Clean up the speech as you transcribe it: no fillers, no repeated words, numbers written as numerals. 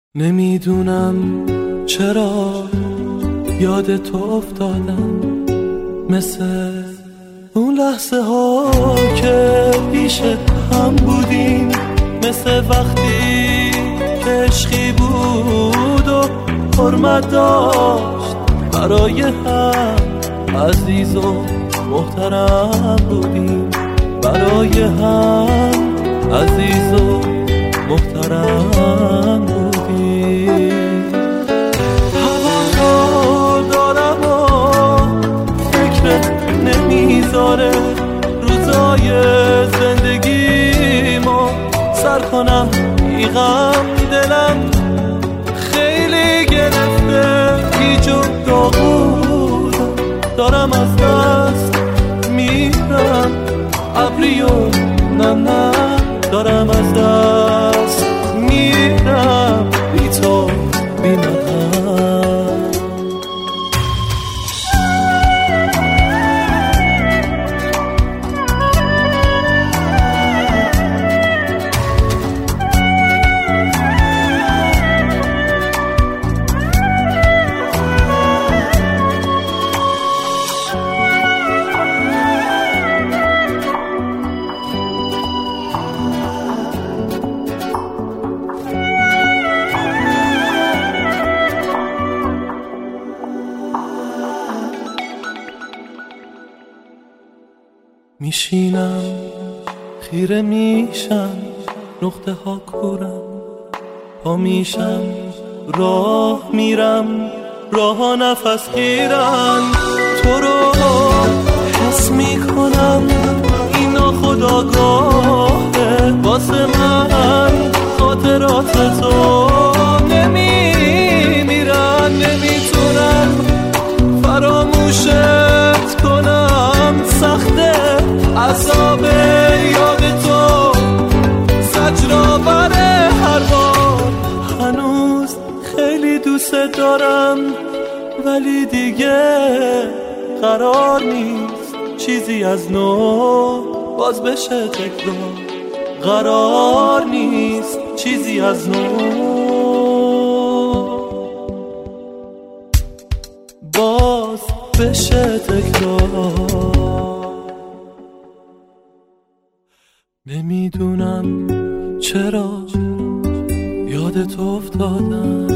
نمیدونم چرا یاد تو افتادم، مثل اون لحظه ها که پیش هم بودیم، مثل وقتی که عشقی بود و حرمت داشت برای هم، عزیز و محترم بودیم برای هم، عزیز و محترم بودیم. هوا رو دارم و فکرت نمیذاره روزای زندگیمو سر کنم، بیغم دلم خیلی گرفته، گیج و داغونم، دارم از دست میرم ابری و نه دارم از دست میرم بی تو بی من. میشینم خیره میشم، نقطه ها کورم، پا میشم راه میرم، راه ها نفس گیرن، تو رو حس میکنم، این ناخودآگاهه واسه من، خاطرات تو نمیمیرن، نمیتونم فراموشت کنم، سخته عذاب یاد تو زجرآور هر بار، هنوز خیلی دوست دارم ولی دیگه قرار نیست چیزی از نو باز بشه تکرار، قرار نیست چیزی از نو باز بشه تکرار. نمیدونم چرا یاد تو افتادم،